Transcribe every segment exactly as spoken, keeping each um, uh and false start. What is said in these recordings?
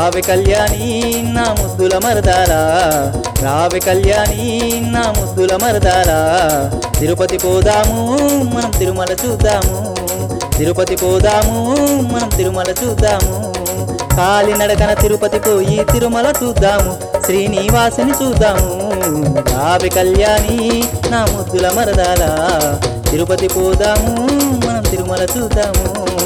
రావే కళ్యాణి నా ముద్దుల మరదాలా రావే కళ్యాణి నా ముద్దుల మరదాలా తిరుపతి పోదాము మనం తిరుమల చూద్దాము తిరుపతి పోదాము మనం తిరుమల చూద్దాము కాలినడకన తిరుపతి పోయి తిరుమల చూద్దాము శ్రీనివాసుని చూద్దాము రావే కళ్యాణి నా ముద్దుల మరదాలా తిరుపతి పోదాము మనం తిరుమల చూద్దాము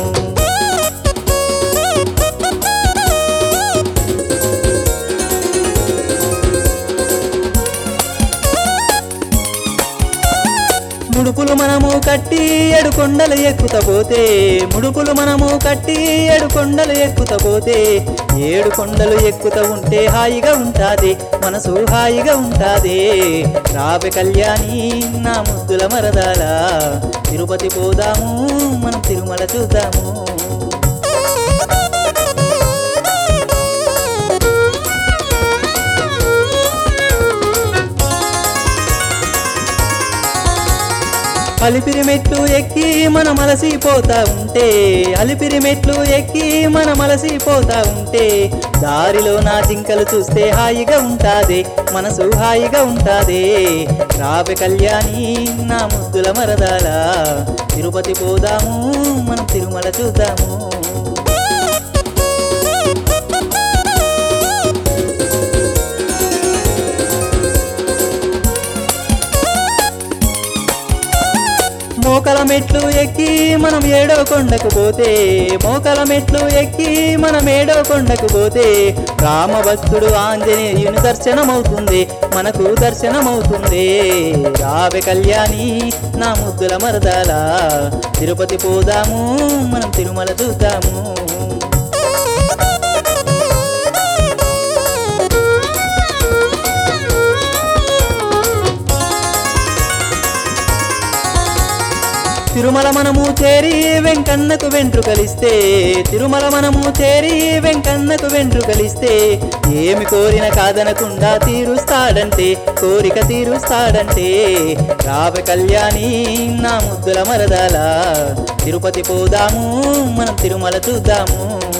ముడుపులు మనము కట్టి ఏడు కొండలు ఎక్కుతపోతే ముడుపులు మనము కట్టి ఏడు కొండలు ఎక్కుతపోతే ఏడు కొండలు ఎక్కుత ఉంటే హాయిగా ఉంటాది మనసు హాయిగా ఉంటాది రావే కళ్యాణి నా ముద్దుల మరదాలా తిరుపతి పోదాము మనం తిరుమల చూద్దాము అలిపిరి మెట్లు ఎక్కి మనం అలసిపోతా ఉంటే అలిపిరి మెట్లు ఎక్కి మనం అలసిపోతా ఉంటే దారిలో నా జింకలు చూస్తే హాయిగా ఉంటాది మనసు హాయిగా ఉంటాది రావే కళ్యాణి నా ముద్దుల మరదాలా తిరుపతి పోదాము మనం తిరుమల చూద్దాము మోకల మెట్లు ఎక్కి మనం ఏడో కొండకు పోతే మోకల మెట్లు ఎక్కి మనం ఏడో కొండకు పోతే రామభక్తుడు ఆంజనేయుని దర్శనమవుతుంది మనకు దర్శనమవుతుంది రావే కళ్యాణి నా ముద్దుల మరదాలా తిరుపతి పోదాము మనం తిరుమల చూద్దాము తిరుమల మనము చేరి వెంకన్నకు వెంట్రుకలిస్తే తిరుమల మనము చేరి వెంకన్నకు వెంట్రుకలిస్తే ఏమి కోరిన కాదనకుండా తీరుస్తాడంటే కోరిక తీరుస్తాడంటే రావే కళ్యాణి నా ముద్దుల మరదాలా తిరుపతి పోదాము మనం తిరుమల చూద్దాము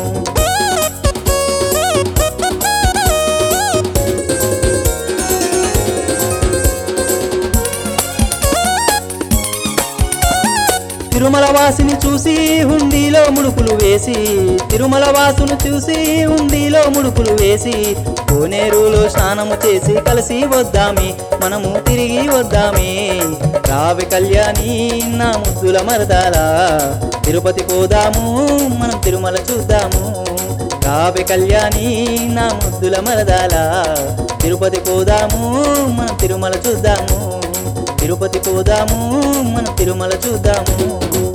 తిరుమల వాసిని చూసి హుండీలో ముడుపులు వేసి తిరుమల వాసును చూసి హుండీలో ముడుపులు వేసి కోనేరులో స్నానము చేసి కలిసి వద్దామే మనము తిరిగి వద్దామే రావే కళ్యాణి నా ముద్దుల మరదాలా తిరుపతి పోదాము మనం తిరుమల చూద్దాము రావే కళ్యాణి నా ముద్దుల మరదాలా తిరుపతి పోదాము మనం తిరుమల చూద్దాము తిరుపతి పోదాము మనం తిరుమల చూద్దాము